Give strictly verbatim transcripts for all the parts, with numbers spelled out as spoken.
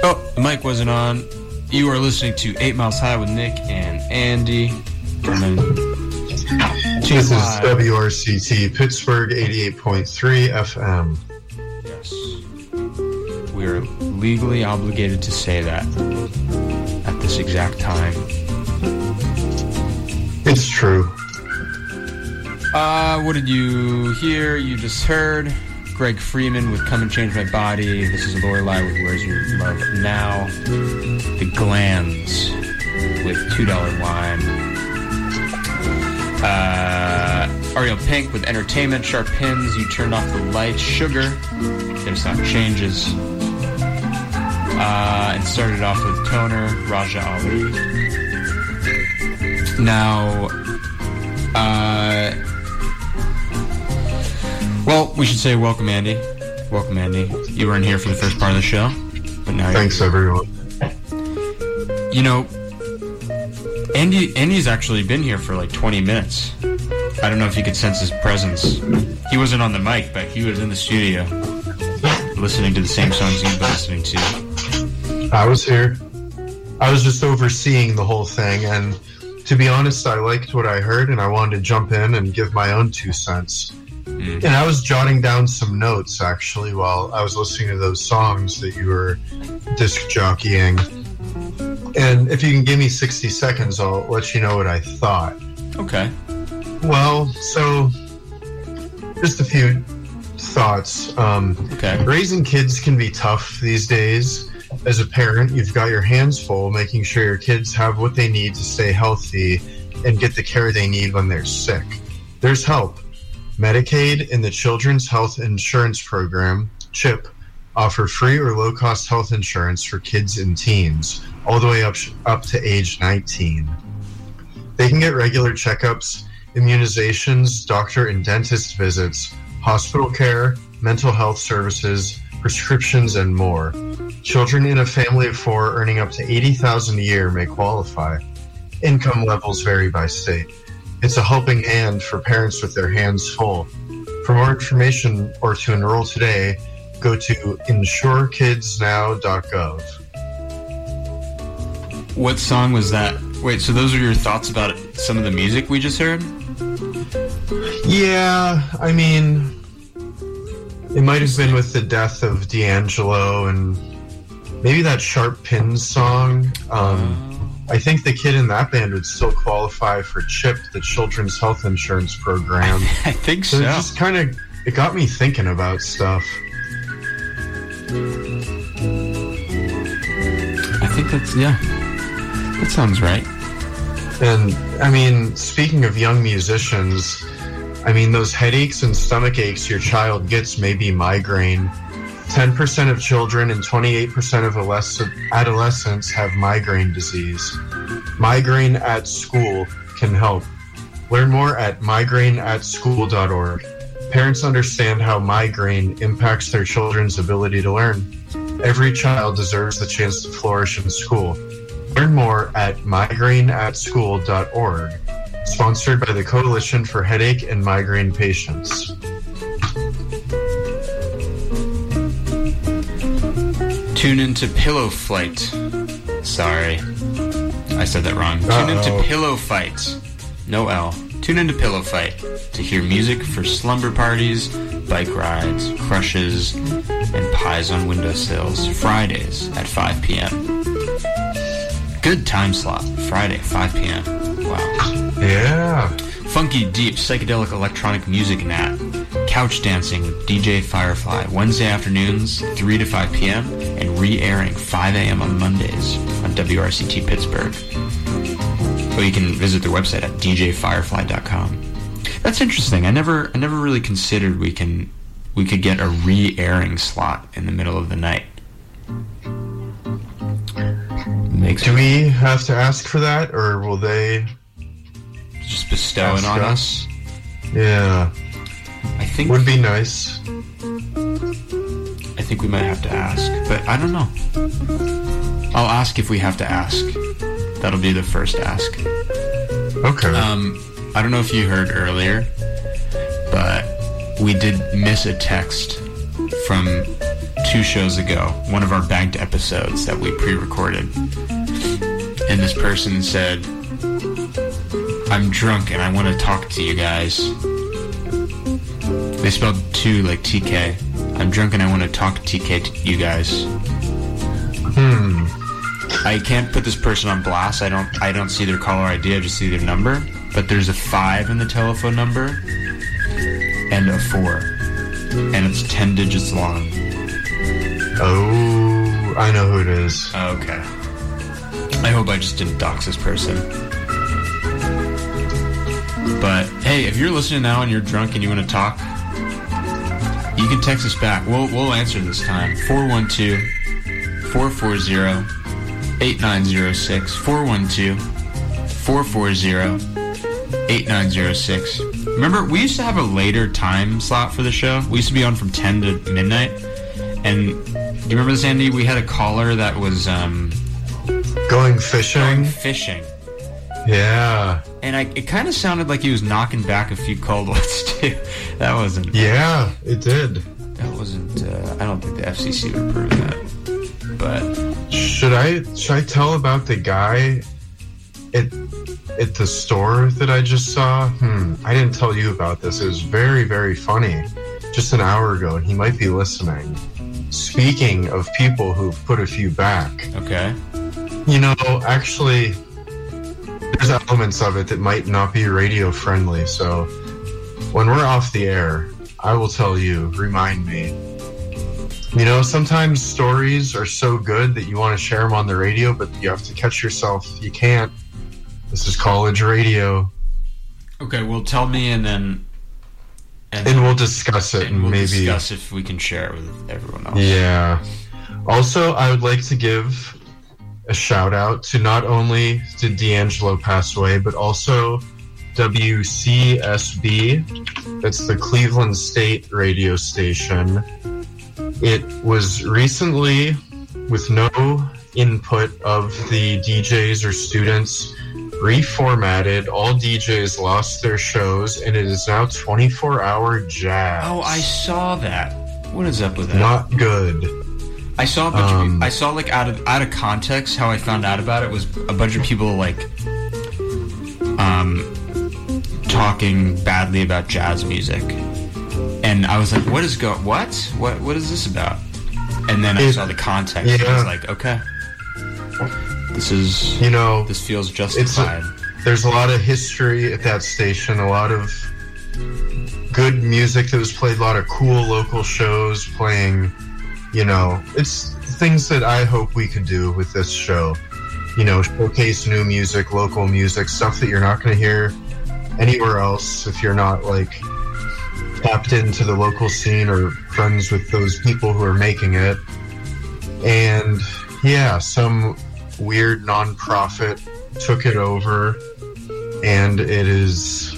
Oh, the mic wasn't on. You are listening to Eight Miles High with Nick and Andy. This is W R C T Pittsburgh eighty-eight point three F M. Yes. We are legally obligated to say that at this exact time. It's true. Uh, what did you hear? You just heard Greg Freeman with Come and Change My Body. This is Lorelei with Where's Your Love Now. The Glands with two dollar Wine. Uh, Ariel Pink with Entertainment. Sharp Pins, You Turned Off the Lights. Sugar, Get Us Out Changes. Uh, and started off with Toner, Raja Ali. Now, uh... well, we should say welcome, Andy. Welcome, Andy. You weren't here for the first part of the show, but now Thanks, you're... everyone. You know, Andy. Andy's actually been here for like twenty minutes. I don't know if you could sense his presence. He wasn't on the mic, but he was in the studio listening to the same songs you've been listening to. I was here. I was just overseeing the whole thing, and to be honest, I liked what I heard, and I wanted to jump in and give my own two cents. Mm. And I was jotting down some notes, actually, while I was listening to those songs that you were disc jockeying. And if you can give me sixty seconds, I'll let you know what I thought. Okay. Well, so, just a few thoughts. Um, okay. Raising kids can be tough these days. As a parent, you've got your hands full making sure your kids have what they need to stay healthy and get the care they need when they're sick. There's help. Medicaid and the Children's Health Insurance Program, CHIP, offer free or low-cost health insurance for kids and teens, all the way up, up to age nineteen. They can get regular checkups, immunizations, doctor and dentist visits, hospital care, mental health services, prescriptions, and more. Children in a family of four earning up to eighty thousand dollars a year may qualify. Income levels vary by state. It's a helping hand for parents with their hands full. For more information or to enroll today, go to insure kids now dot gov. What song was that? Wait, so those are your thoughts about some of the music we just heard? Yeah, I mean, it might have been with the death of D'Angelo and maybe that Sharp Pins song. Um, I think the kid in that band would still qualify for CHIP, the Children's Health Insurance Program. I think so. So it just kind of, it got me thinking about stuff. I think that's, yeah, that sounds right. And, I mean, speaking of young musicians, I mean, those headaches and stomach aches your child gets may be migraine. ten percent of children and twenty-eight percent of adolescents have migraine disease. Migraine at School can help. Learn more at migraine at school dot org. Parents understand how migraine impacts their children's ability to learn. Every child deserves the chance to flourish in school. Learn more at migraine at school dot org. Sponsored by the Coalition for Headache and Migraine Patients. Tune into Pillow Fight. Sorry, I said that wrong. Tune Uh-oh. into Pillow Fight. No L. Tune into Pillow Fight to hear music for slumber parties, bike rides, crushes, and pies on windowsills. Fridays at five p.m. Good time slot. Friday, five p.m. Wow. Yeah. Funky, deep, psychedelic electronic music nat. Couch dancing with D J Firefly. Wednesday afternoons, three to five p.m. and re-airing five a.m. on Mondays on W R C T Pittsburgh. Or you can visit their website at d j firefly dot com. That's interesting. I never I never really considered we can we could get a re-airing slot in the middle of the night. Makes Do we have to ask for that, or will they just bestow it on us? Yeah. I think would be nice. I think we might have to ask, but I don't know. I'll ask if we have to ask. That'll be the first ask. Okay. Um, I don't know if you heard earlier, but we did miss a text from two shows ago, one of our banked episodes that we pre-recorded. And this person said, I'm drunk and I want to talk to you guys. They spelled two like T K. I'm drunk and I want to talk T K to you guys. Hmm. I can't put this person on blast. I don't I don't see their caller I D, I just see their number. But there's a five in the telephone number and a four. And it's ten digits long. Oh, I know who it is. Okay. I hope I just didn't dox this person. But, hey, if you're listening now and you're drunk and you want to talk, you can text us back. We'll we'll answer this time. four one two, four four zero, eight nine zero six. four one two, four four zero, eight nine zero six. Remember, we used to have a later time slot for the show. We used to be on from ten to midnight. And do you remember this, Andy? We had a caller that was... Um, Going fishing? Going fishing. Yeah. And I, it kind of sounded like he was knocking back a few cold ones, too. That wasn't... Yeah, it did. That wasn't... Uh, I don't think the F C C would approve that. But... Should I, should I tell about the guy at, at the store that I just saw? Hmm, I didn't tell you about this. It was very, very funny. Just an hour ago, and he might be listening. Speaking of people who've put a few back. Okay. You know, actually... There's elements of it that might not be radio friendly, so when we're off the air, I will tell you, remind me. You know, sometimes stories are so good that you want to share them on the radio, but you have to catch yourself. You can't. This is college radio. Okay, well, tell me and then... And, and we'll discuss it and and we'll maybe... discuss if we can share it with everyone else. Yeah. Also, I would like to give... a shout out to not only did D'Angelo pass away, but also W C S B. That's the Cleveland State radio station. It was recently, with no input of the D Js or students, reformatted. All D Js lost their shows, and it is now twenty-four hour jazz. Oh, I saw that. What is up with that? Not good. I saw a bunch Um, of, I saw like out of out of context how I found out about it was a bunch of people like um talking badly about jazz music, and I was like, what is go what what what is this about? And then I It- saw the context, yeah. and I was like, okay, this is You know, this feels it's justified. a, there's a lot of history at that station, a lot of good music that was played, a lot of cool local shows playing. You know, it's things that I hope we could do with this show. You know, showcase new music, local music, stuff that you're not going to hear anywhere else if you're not, like, tapped into the local scene or friends with those people who are making it. And, yeah, some weird nonprofit took it over, and it is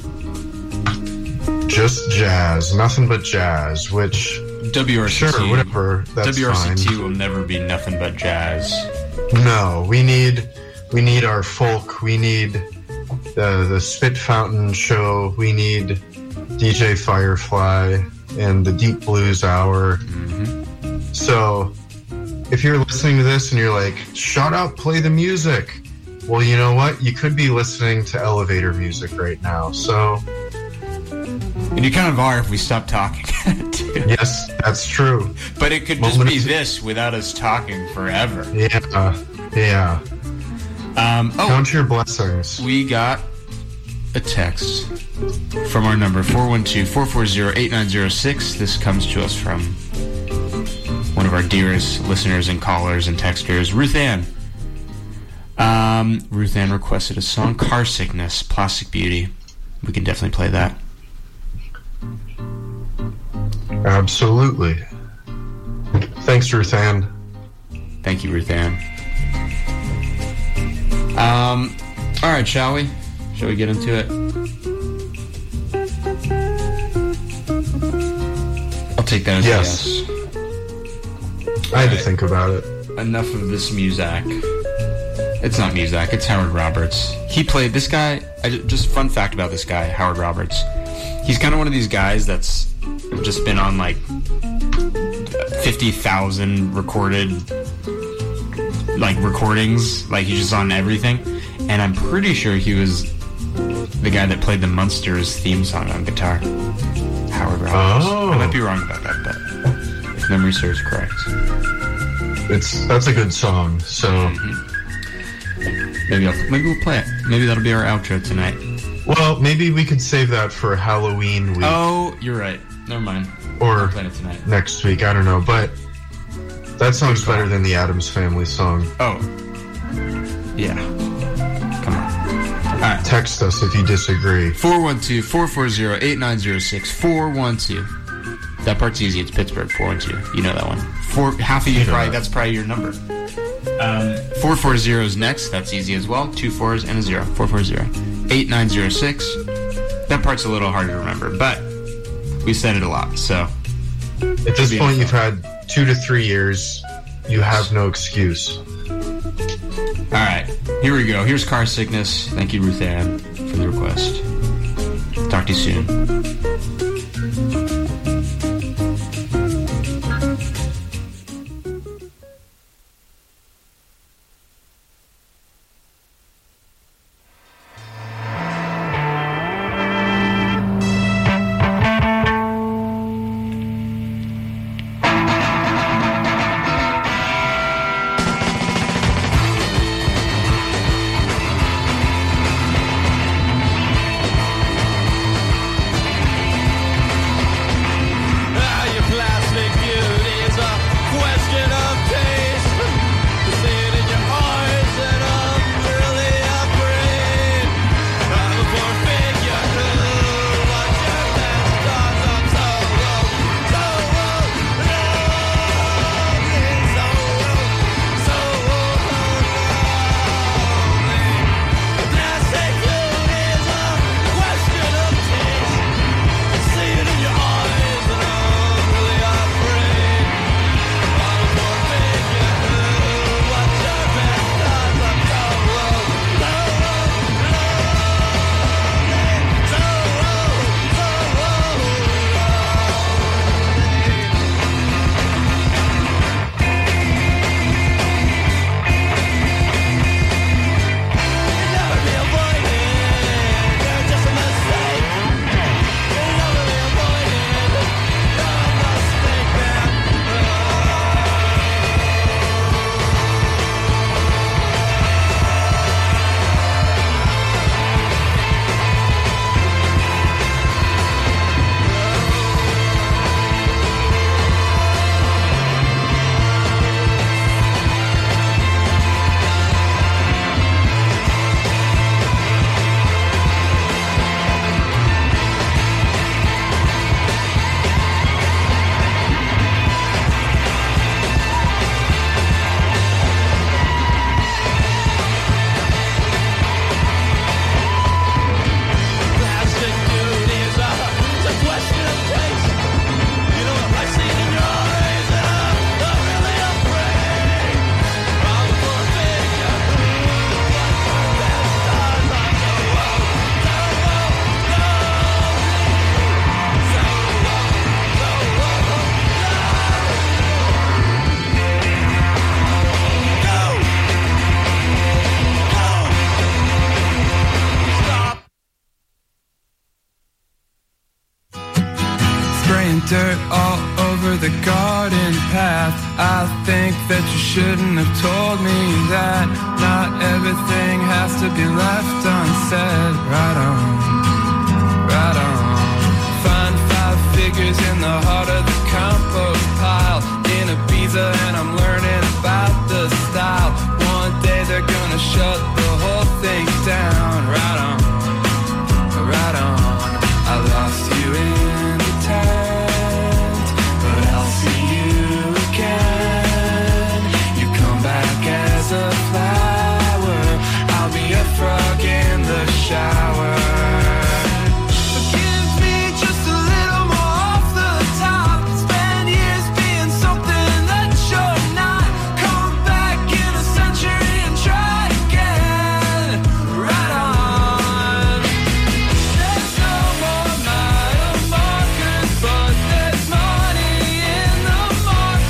just jazz, nothing but jazz, which... W R C T, Sure, whatever. That's W R C T fine. will never be nothing but jazz. No, we need we need our folk. We need the the Spit Fountain show. We need D J Firefly and the Deep Blues Hour. Mm-hmm. So, if you're listening to this and you're like, "Shut up, play the music," well, you know what? You could be listening to elevator music right now. So. And you kind of are if we stop talking. Yes, that's true. But it could just Moment be of- this without us talking forever. Yeah, yeah. Um, oh, Count your blessings. we got a text from our number, four one two, four four zero, eight nine zero six. This comes to us from one of our dearest listeners and callers and texters, Ruth Ann. Um, Ruth Ann requested a song, Car Sickness, Plastic Beauty. We can definitely play that. Absolutely. Thanks, Ruth Ann. Thank you, Ruth Ann. Um, all right, shall we? Shall we get into it? I'll take that as Yes. a yes. I had to Right. think about it. Enough of this Muzak. It's not Muzak, it's Howard Roberts. He played this guy. I, ju- just fun fact about this guy, Howard Roberts. He's kind of one of these guys that's just been on like fifty thousand recorded, like, recordings. Like, he's just on everything. And I'm pretty sure he was the guy that played the Munsters theme song on guitar. Howard Rogers. Oh. I might be wrong about that, but if memory serves correct. It's that's a good song. So mm-hmm. maybe I'll, maybe we'll play it. Maybe that'll be our outro tonight. Well, maybe we could save that for Halloween week. Oh, you're right. Never mind. Or play it tonight. Next week. I don't know, but that song's better than the Addams Family song. Oh, yeah. Come on. All right. Text us if you disagree. four one two, four four zero, eight nine zero six. four one two. That part's easy. It's Pittsburgh. four one two. You know that one. Four, half of you, you probably, that's probably your number. Um, four four zero is next. That's easy as well. Two fours and a zero. four four zero. eight nine zero six. That part's a little hard to remember, but we said it a lot, so. At this point, you've had two to three years. You have no excuse. All right, here we go. Here's Car Sickness. Thank you, Ruth Ann, for the request. Talk to you soon. Dirt all over the garden path. I think that you shouldn't have told me that not everything has to be left unsaid. Right on, right on. Find five figures in the heart of the compost pile in Ibiza, and I'm learning about the style. One day they're gonna shut the whole thing down. Right on, right on. I lost you in the town. As a flower, I'll be a frog in the shower. Forgive me just a little more off the top. Spend years being something that you're not. Come back in a century and try again. Right on. There's no more mile markers, but there's money in the market.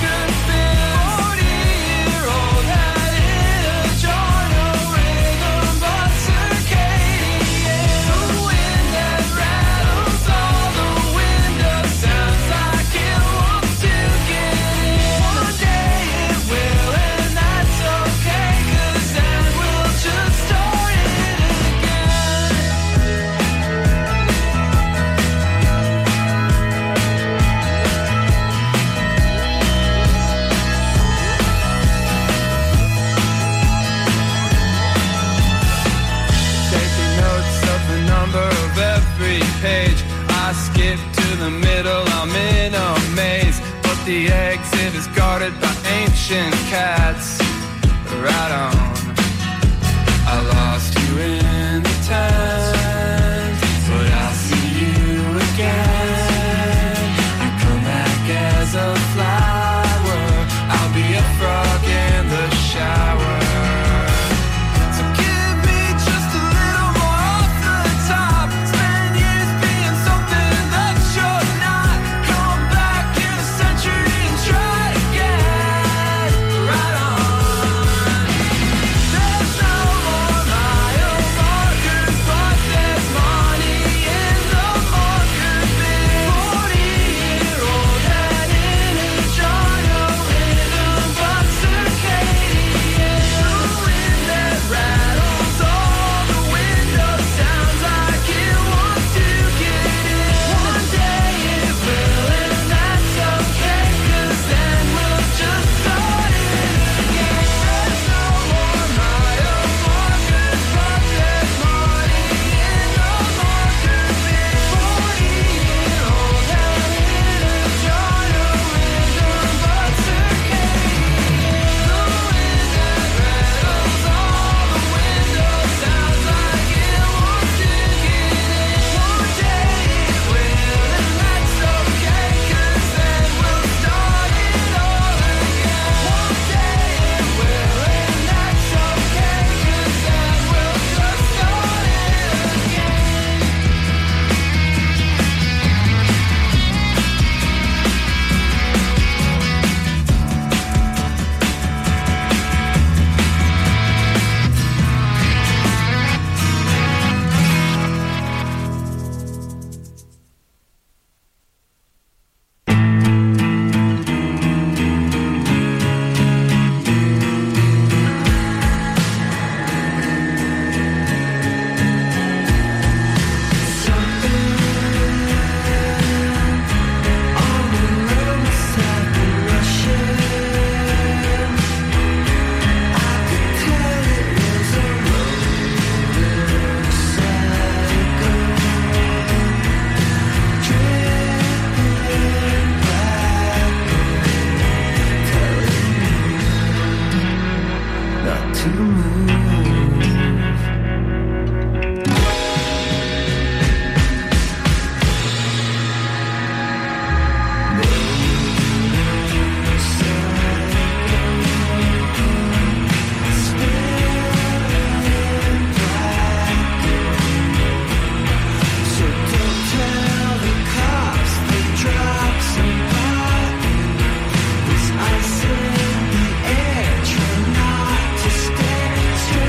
the exit is guarded by ancient cats. Right on. I lost you in the tent, but I'll see you again. I come back as a flower, I'll be a frog in the shower. So give me just a little more off the top. Spend years being something that you're not. Come back in a century and try again. Right on. There's no more mile markers, but there's money in the marker bin. Forty-year-old head in a gyro rhythm, but circadian. The wind that rattles all the windows sounds like it wants to get in. One day it will, and that's okay, 'cause then we'll just start it again. There's no more mile markers, but there's money in the marker bin. Forty-year-old head in a gyro rhythm, but circadian. The wind that rattles all the windows sounds like it wants to get in. One day it will, and that's okay, 'cause then we'll start it all again. One day it will, and that's okay, 'cause then we'll just start it again. Not to move. So don't tell the cops they drop somebody. There's ice in the air, try not to stare straight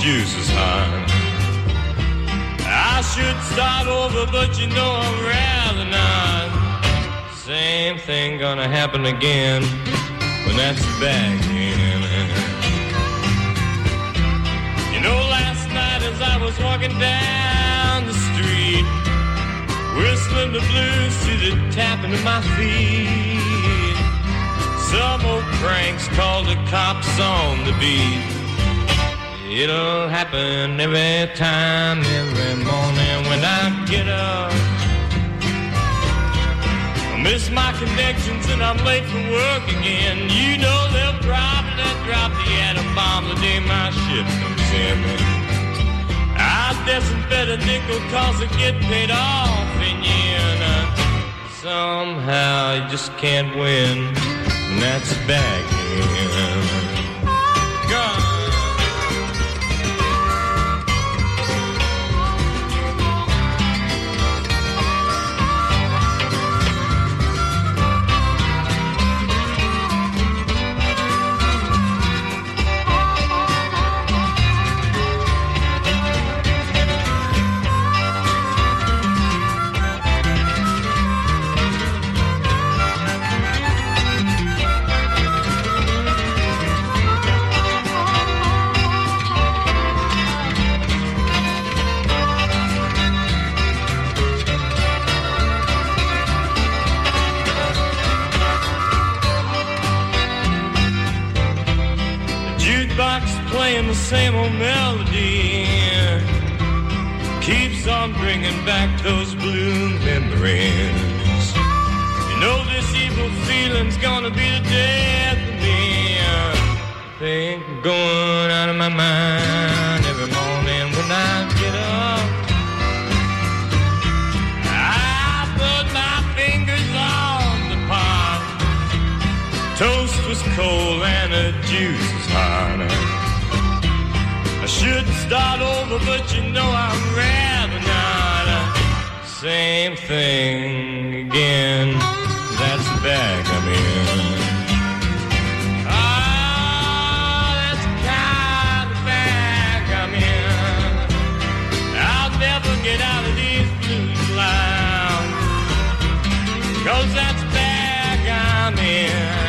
juice is hot. I should start over, but you know I'd rather not. Same thing gonna happen again when that's back in. You know, last night as I was walking down the street, whistling the blues to the tapping of my feet, some old cranks called the cops on the beat. It'll happen every time, every morning when I get up. I miss my connections and I'm late for work again. You know they'll probably drop the atom bomb the day my ship comes in. I disinfect a nickel cause I get paid off in yen. Somehow you just can't win, and that's back in. God. Playing the same old melody keeps on bringing back those blue memories. You know this evil feeling's gonna be the death of me. I think I'm going out of my mind every morning when I get up. I put my fingers on the pot. Toast was cold and the juice was hot. I should start over, but you know I'd rather not. Same thing again, that's the bag I'm in. Ah, that's the kind of bag I'm in. I'll never get out of these blues loud, cause that's the bag I'm in.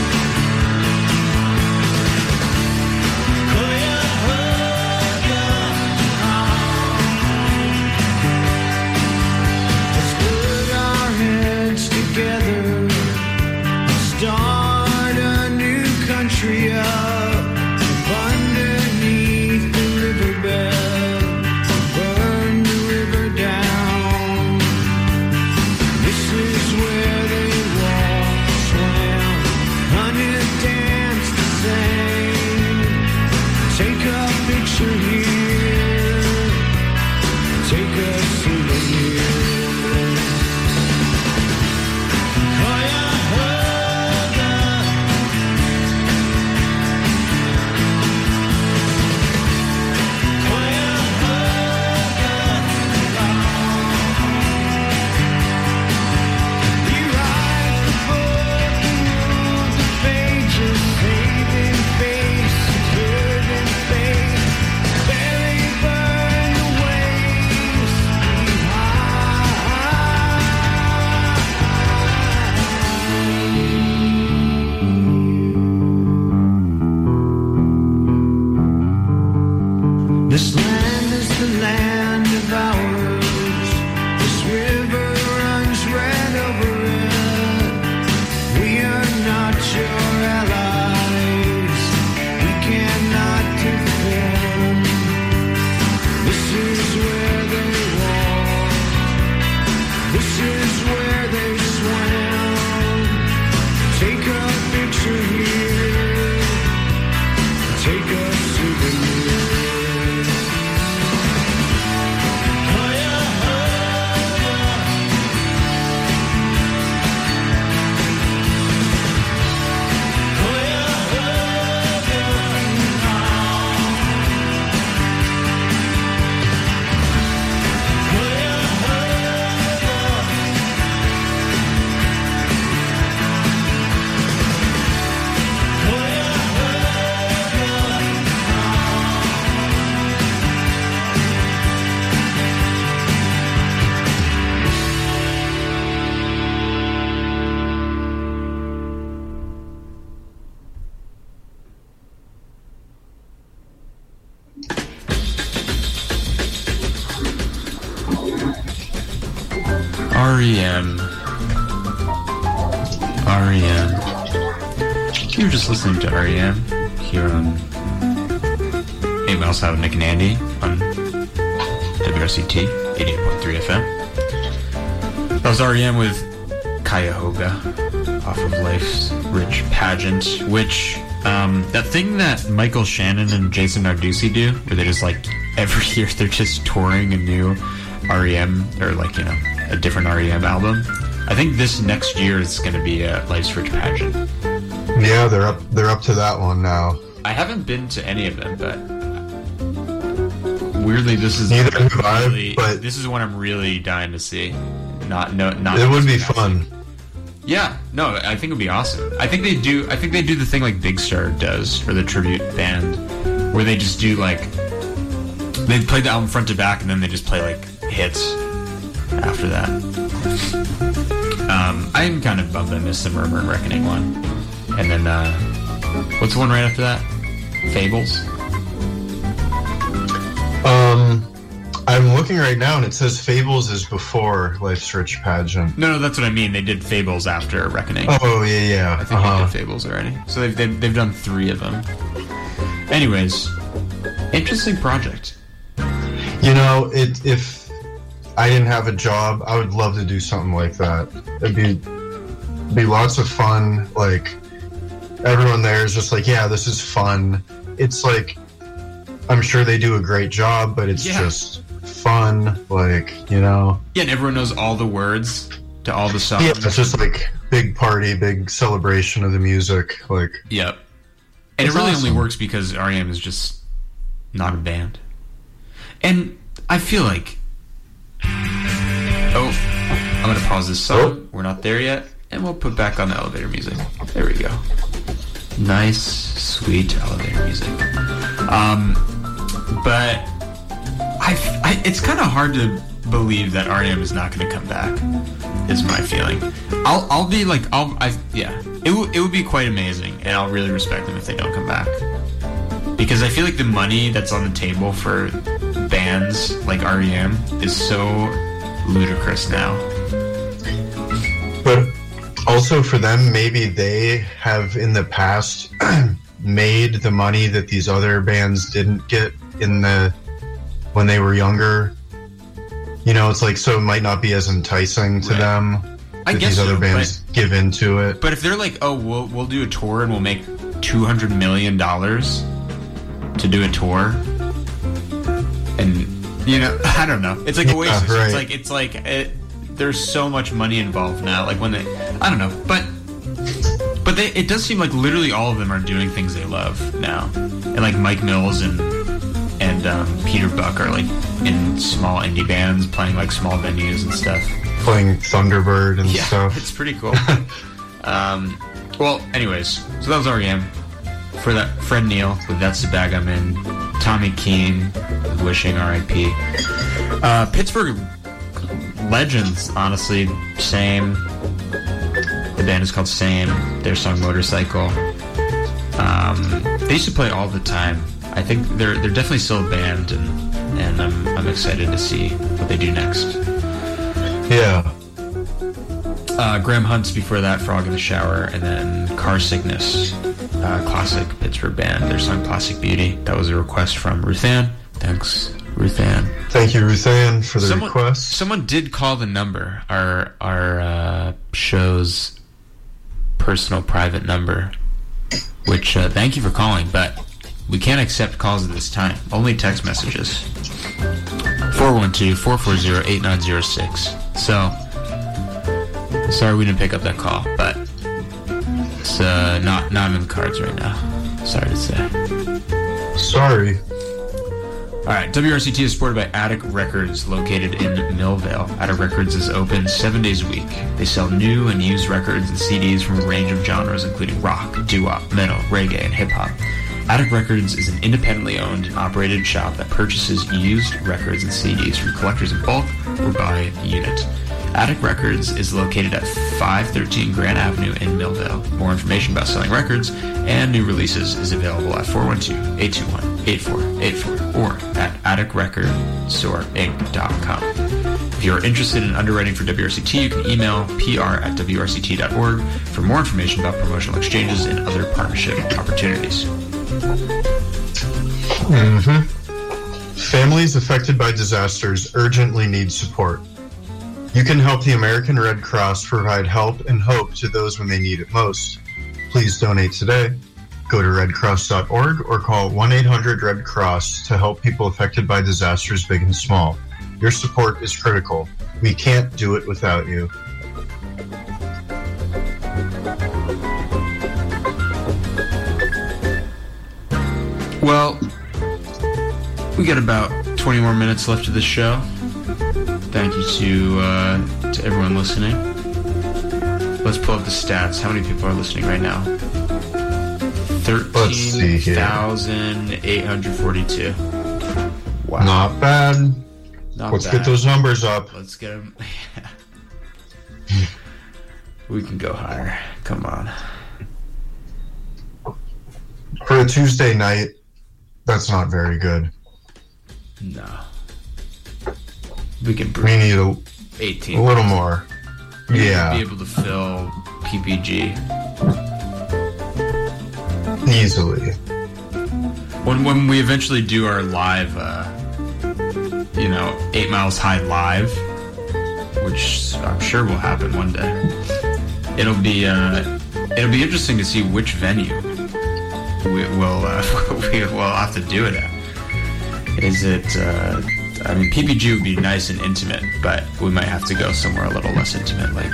Yeah. tree up underneath the riverbed, burn the river down. This is where they walk, swam, hunted, danced, sang. Take a picture here, take a souvenir. This land is the land of ours. This river runs red over it. We are not your allies. We cannot defend. This is where they walk. This is where they swam. Take a picture here. Take a souvenir. R E M. R E M. You're just listening to R E M here on A Mouse Out, Nick and Andy on W R C T eighty-eight point three F M. That was R E M with Cuyahoga off of Life's Rich Pageant, which, um, that thing that Michael Shannon and Jason Narducci do, where they just like, every year they're just touring a new R E M, or like, you know, a different R E M album. I think this next year is going to be a Life's Rich Pageant. Yeah, they're up. They're up to that one now. I haven't been to any of them, but weirdly, this is Neither have really, I, but this is one I'm really dying to see. Not no, not. It would be fun. Yeah, no, I think it would be awesome. I think they do. I think they do the thing like Big Star does for the tribute band, where they just do like they play the album front to back, and then they just play like hits after that. Um, I'm kind of bummed I missed the Murmur and Reckoning one. And then, uh, what's the one right after that? Fables? Um, I'm looking right now and it says Fables is before Life's Rich Pageant. No, no, that's what I mean. They did Fables after Reckoning. Oh, yeah, yeah. I think uh-huh. they did Fables already. So they've, they've, they've done three of them. Anyways, interesting project. You know, it, if I didn't have a job, I would love to do something like that. It'd be be lots of fun. Like, everyone there is just like, yeah, this is fun. It's like, I'm sure they do a great job, but it's yeah. just fun. Like, you know. Yeah, and everyone knows all the words to all the songs. Yeah, it's just like big party, big celebration of the music. Like, yep. And it really awesome. only works because R E M is just not a band. And I feel like, oh, I'm going to pause this song. Oh. We're not there yet. And we'll put back on the elevator music. There we go. Nice, sweet elevator music. Um, but I, I it's kind of hard to believe that R E M is not going to come back, is my feeling. I'll I'll be like, I'll, I, yeah. It, w- it would be quite amazing, and I'll really respect them if they don't come back. Because I feel like the money that's on the table for bands like R E M is so ludicrous now. But also for them, maybe they have in the past made the money that these other bands didn't get in the when they were younger. You know, it's like, so it might not be as enticing to right. them I that guess these other so, bands but, give into it. But if they're like, oh, we'll we'll do a tour and we'll make two hundred million dollars to do a tour, and you know, I don't know. It's like yeah, Oasis. Right. It's like it's like it, there's so much money involved now. Like when they, I don't know, but but they, it does seem like literally all of them are doing things they love now, and like Mike Mills and and um, Peter Buck are like in small indie bands playing like small venues and stuff. Playing Thunderbird and yeah, stuff. It's pretty cool. um, well, anyways, so that was R E M. For that, Fred Neil with That's the Bag I'm In. Tommy Keene with Wishing R I P. Uh, Pittsburgh legends, honestly, Same. The band is called Same. Their song Motorcycle. Um, they used to play all the time. I think they're they're definitely still a band, and and I'm I'm excited to see what they do next. Yeah. Uh, Graham Hunt's before that, Frog in the Shower, and then Car Sickness, uh, classic Pittsburgh band, their song Plastic Beauty. That was a request from Ruthann. Thanks, Ruthann. Thank you, Ruthann, for the someone, request. Someone did call the number, our our uh, show's personal private number, which, uh, thank you for calling, but we can't accept calls at this time. Only text messages. four one two, four four zero, eight nine zero six. So, sorry we didn't pick up that call, but it's uh, not, not in the cards right now. Sorry to say. Sorry. Alright, W R C T is supported by Attic Records, located in Millvale. Attic Records is open seven days a week. They sell new and used records and C Ds from a range of genres, including rock, doo-wop, metal, reggae, and hip-hop. Attic Records is an independently owned and operated shop that purchases used records and C Ds from collectors in bulk or by unit. Attic Records is located at five thirteen Grand Avenue in Millvale. More information about selling records and new releases is available at four one two, eight two one, eight four eight four or at attic record store inc dot com. If you are interested in underwriting for W R C T, you can email P R at W R C T dot org for more information about promotional exchanges and other partnership opportunities. Mm-hmm. Families affected by disasters urgently need support. You can help the American Red Cross provide help and hope to those when they need it most. Please donate today. Go to red cross dot org or call one eight hundred red cross to help people affected by disasters big and small. Your support is critical. We can't do it without you. Well, we got about twenty more minutes left of this show. Thank you to uh, to everyone listening. Let's pull up the stats. How many people are listening right now? thirteen thousand eight hundred forty-two. Wow. Not bad. Not Let's bad. get those numbers up. Let's get them. We can go higher. Come on. For a Tuesday night, that's not very good. No. We can We need a, eighteen. a little more. We Yeah. need to be able to fill P P G. Easily. When when we eventually do our live, uh, you know, Eight Miles High live, which I'm sure will happen one day, it'll be uh, it'll be interesting to see which venue we will uh, we will have to do it at. Is it? Uh, I mean, P P G would be nice and intimate, but we might have to go somewhere a little less intimate, like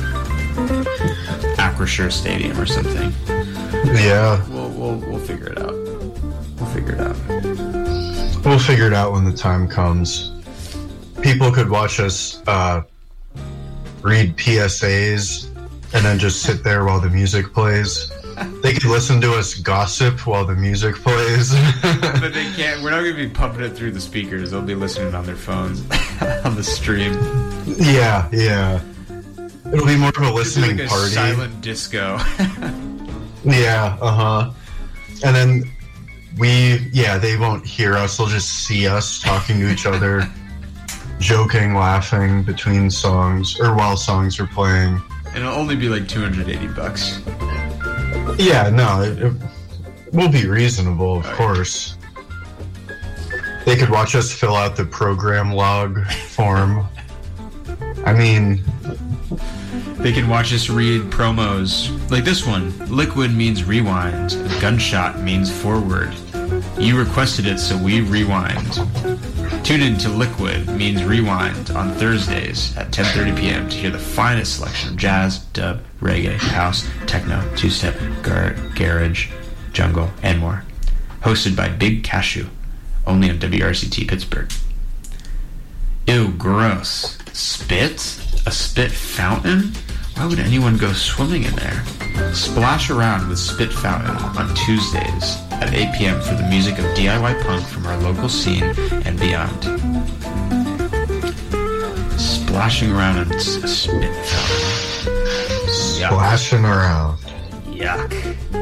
Acrisure Stadium or something. Yeah. We'll we'll we'll figure it out. We'll figure it out. We'll figure it out when the time comes. People could watch us uh, read P S As and then just sit there while the music plays. They could listen to us gossip while the music plays. But they can't. We're not going to be pumping it through the speakers. They'll be listening on their phones on the stream. Yeah, yeah. It'll be more of a listening like a party. Silent disco. Yeah, uh-huh. And then we, yeah, they won't hear us. They'll just see us talking to each other, joking, laughing between songs, or while songs are playing. And it'll only be like two hundred eighty bucks. Yeah, no, it, it, We'll be reasonable, of course. They could watch us fill out the program log form. I mean... They can watch us read promos. Like this one. Liquid means rewind. Gunshot means forward. You requested it, so we rewind. Tune in to Liquid means rewind on Thursdays at ten thirty p.m. to hear the finest selection of jazz, dub, reggae, house, techno, two-step, gar- garage, jungle, and more. Hosted by Big Cashew. Only on W R C T Pittsburgh. Ew, gross. Spit? A spit fountain? Why would anyone go swimming in there? Splash around with Spit Fountain on Tuesdays at eight p.m. for the music of D I Y punk from our local scene and beyond. Splashing around in a spit fountain. Splashing around. Yuck.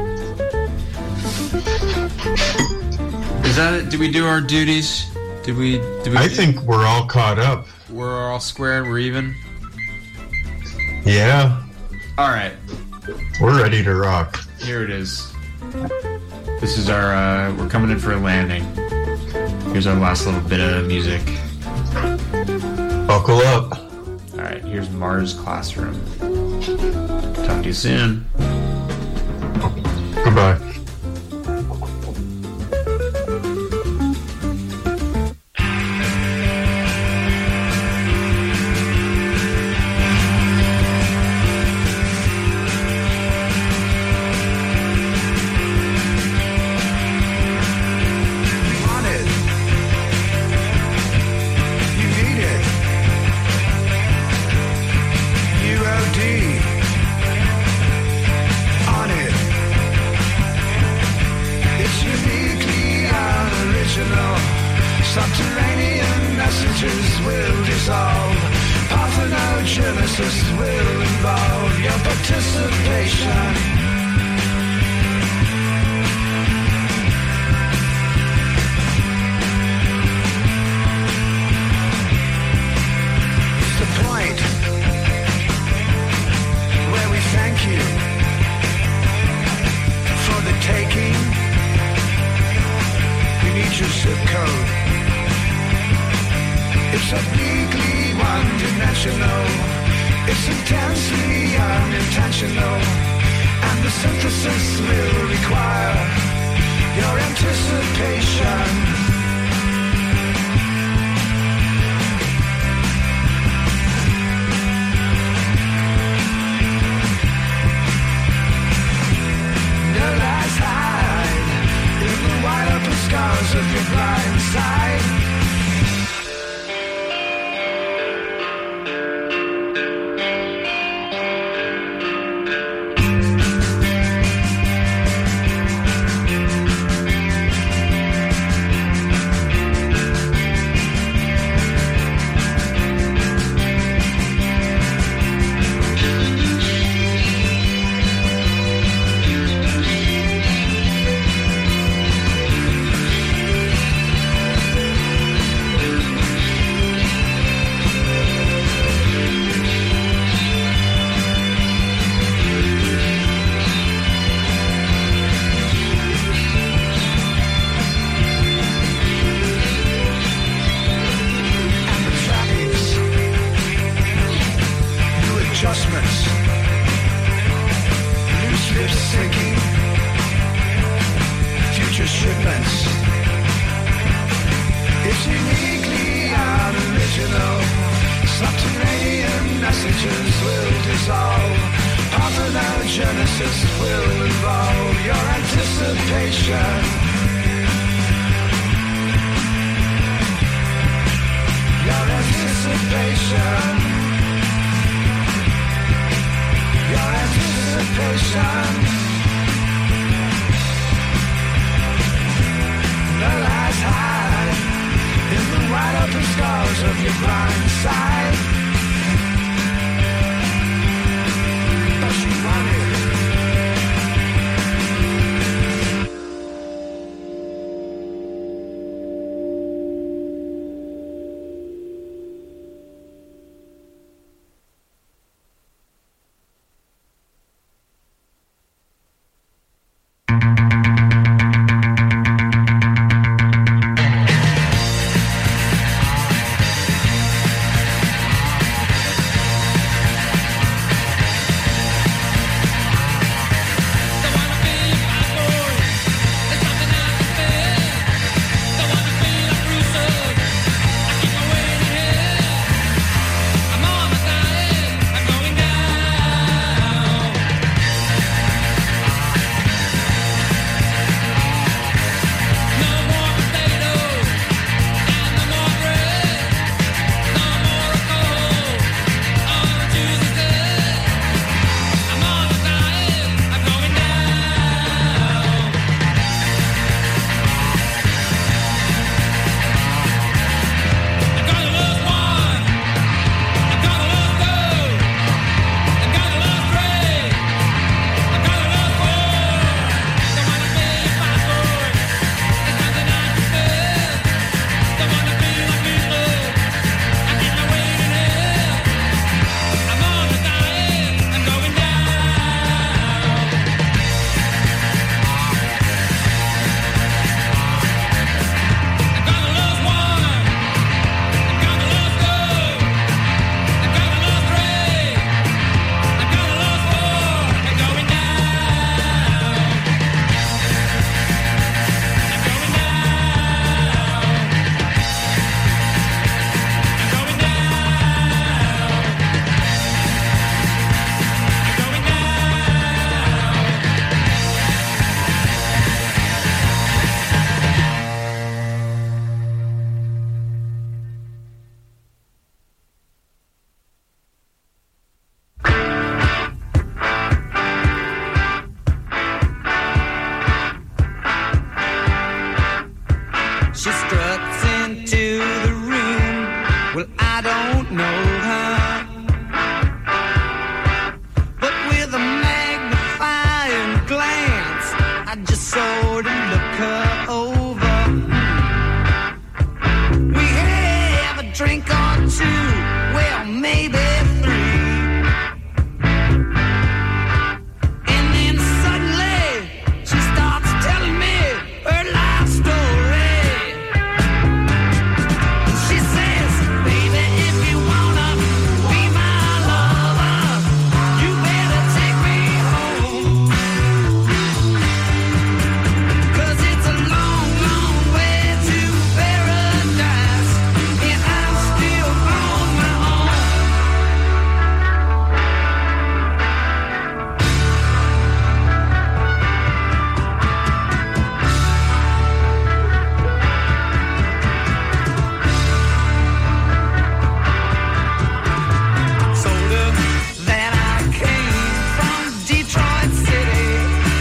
Is that it? Did we do our duties? Did we? Did we I think we're all caught up. We're all square. We're even. Yeah. All right. We're ready to rock. Here it is. This is our. Uh, we're coming in for a landing. Here's our last little bit of music. Buckle up. All right. Here's Mars Classroom. Talk to you soon. Goodbye. Subterranean messages will dissolve. Parthenogenesis will involve your participation. It's the point where we thank you for the taking. We need your zip code. It's obliquely one-dimensional. It's intensely unintentional. And the synthesis will require your anticipation. No lies hide in the wide-open scars of your blind side. Adjustments, loose lips sinking, future shipments. It's uniquely unoriginal. Subterranean messages will dissolve. Parthenogenesis will involve your anticipation. Your anticipation. Your anticipation. No lies hide in the wide open scars of your blind side. But you want it. She struts into the room. Well, I don't know her, but with a magnifying glance, I just sort of look her over. We have a drink or two, well, maybe three. And then suddenly, she starts telling me her life story. She says, baby, if you wanna be my lover, you better take me home. 'Cause it's a long, long way to paradise, and I'm still on my own. Told her that I came from Detroit City,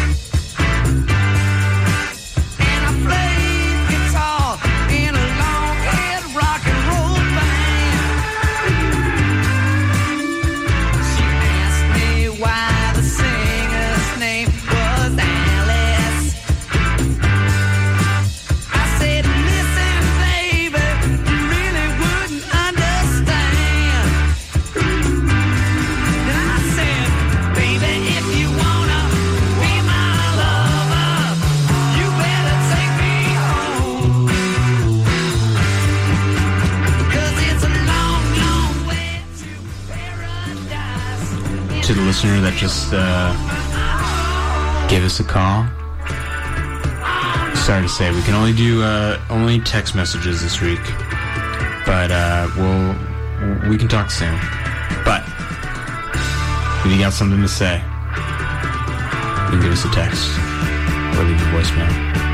and I played guitar in a long-haired rock and roll band. She asked me why the singer's name was Alice. I said, listen, baby, you really wouldn't understand. And I said, baby, if you wanna be my lover, you better take me home. 'Cause it's a long, long way to paradise. To the listener that just uh, gave us a call, sorry to say, we can only do uh, only text messages this week, but uh, we'll we can talk soon. But if you got something to say, you can give us a text or leave a voicemail.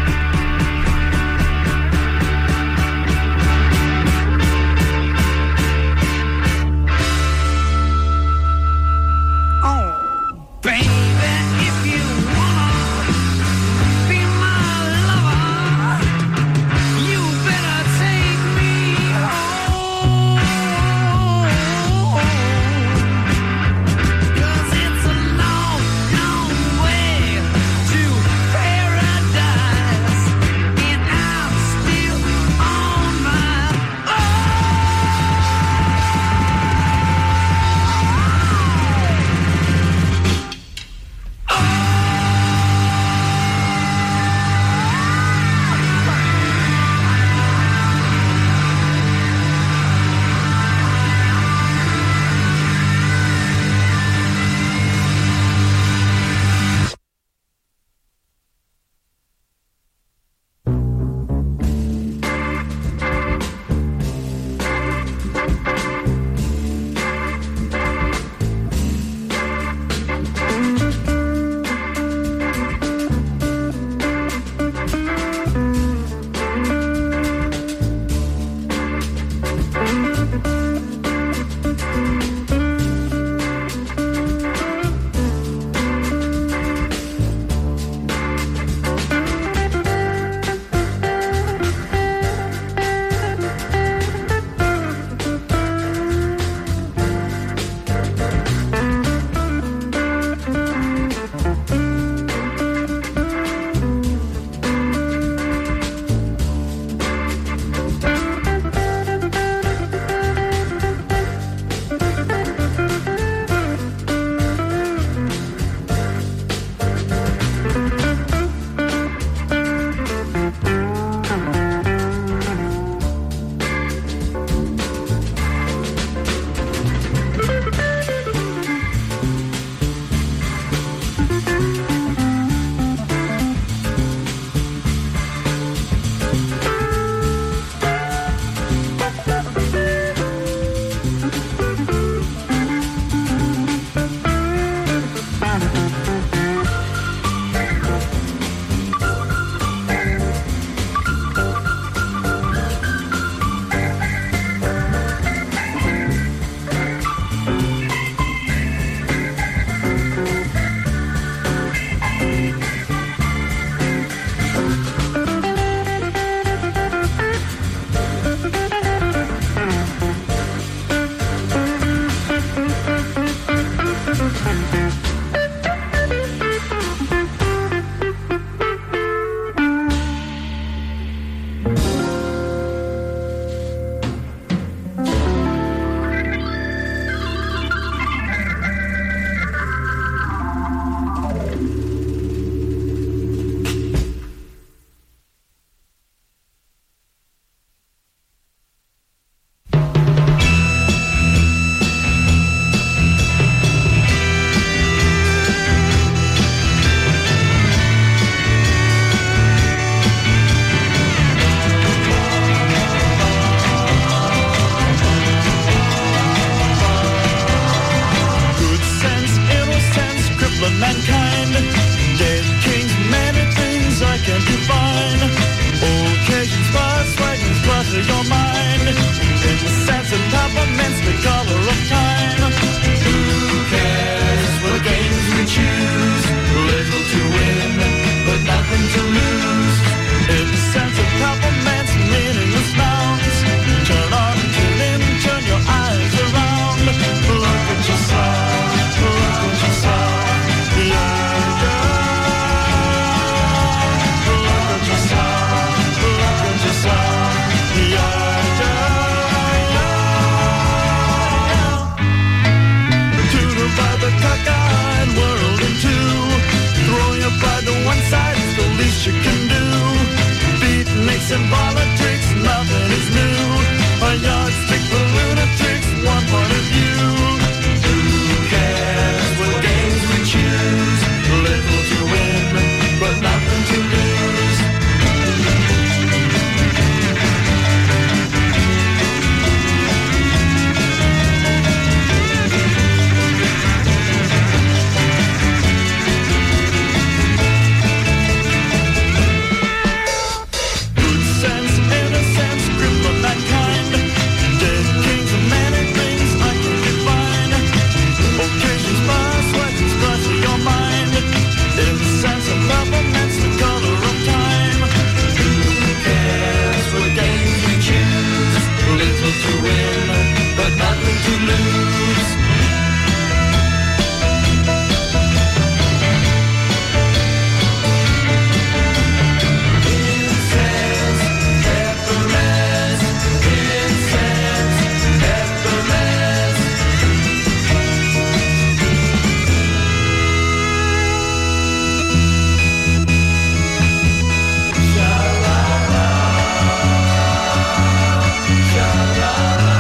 Oh, baby, if you wanna be my lover, you better take me home. 'Cause it's a long, long way to paradise, and I'm still on my politics and politics, nothing is new. A yardstick for lunatics, one point of view. Who cares what games we choose? Little to win, but nothing to lose. To win, but nothing to lose. Incense, peppermint, incense, peppermint. Sha-la-la, sha-la-la.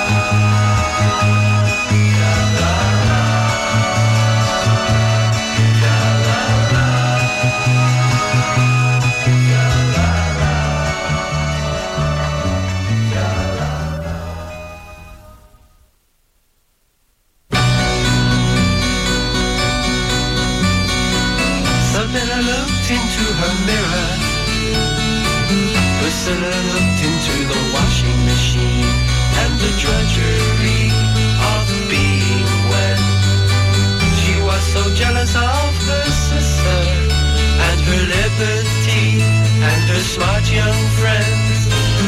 Priscilla looked into her mirror. Priscilla looked into the washing machine and the drudgery of being wet. She was so jealous of her sister and her liberty and her smart young friends.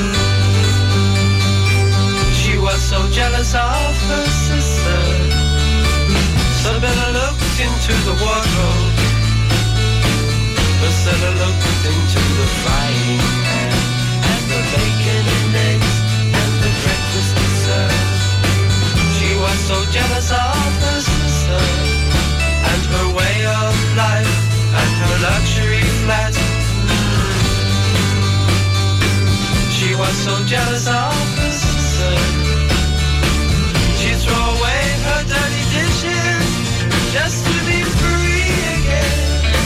She was so jealous of her sister. Priscilla looked into the wardrobe. Priscilla looked into the frying pan and the bacon and eggs and the breakfast dessert. She was so jealous of her sister and her way of life and her luxury flat. She was so jealous of her sister. She'd throw away her dirty dishes just to be free again.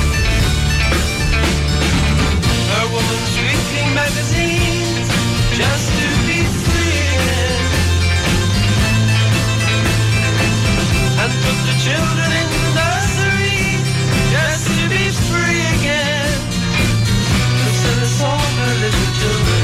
Her woman's weekly magazines just to be free again. And put the children in the nursery just to be free again. Priscilla saw her little children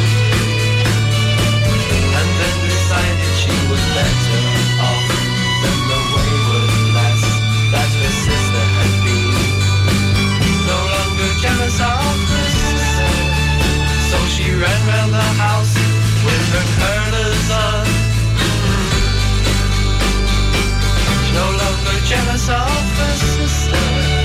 and then decided she was better off than the wayward lass that her sister had been. No longer jealous of her sister, so she ran round the house with her curlers on. No longer jealous of her sister.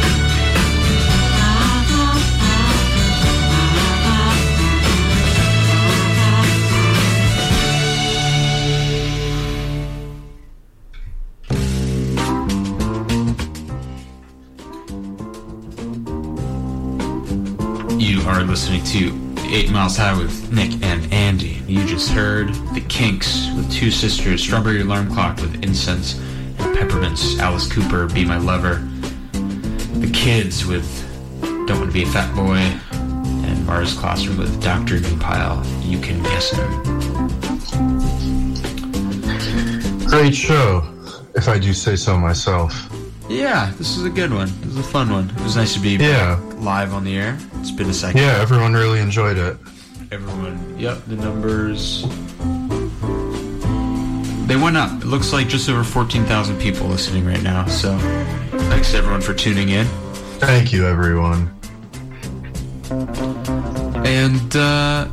You are listening to Eight Miles High with Nick and Andy. You just heard The Kinks with Two Sisters, Strawberry Alarm Clock with Incense and Peppermints, Alice Cooper, Be My Lover, The Kids with Don't Want to Be a Fat Boy, and Mars Classroom with Doctor Newpile, You Can Guess Him. Great show, if I do say so myself. Yeah, this is a good one. This is a fun one. It was nice to be Yeah. live on the air. It's been a second. Yeah, everyone really enjoyed it. Everyone, yep, the numbers, they went up. It looks like just over fourteen thousand people listening right now, so thanks to everyone for tuning in. Thank you, everyone. And, uh,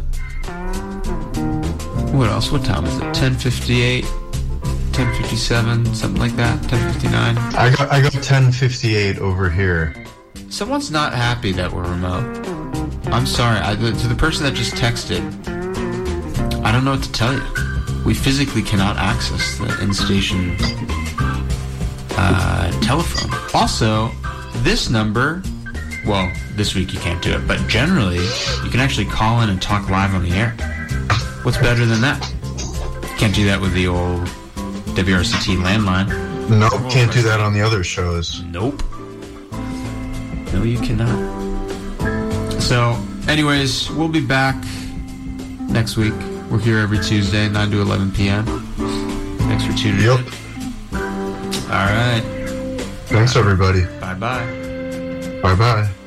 what else? What time is it? ten fifty-eight, ten fifty-seven, something like that, ten fifty-nine. I got I got ten fifty-eight over here. Someone's not happy that we're remote. I'm sorry. I, to the person that just texted, I don't know what to tell you. We physically cannot access the in-station uh, telephone. Also, this number Well, this week you can't do it, but generally you can actually call in and talk live on the air. What's better than that? Can't do that with the old W R C T landline. Nope, can't do that on the other shows. Nope. No, you cannot. So, anyways, we'll be back next week. We're here every Tuesday, nine to eleven p.m. Thanks for tuning Yep. in. All right. Thanks, everybody. Bye-bye. Bye-bye.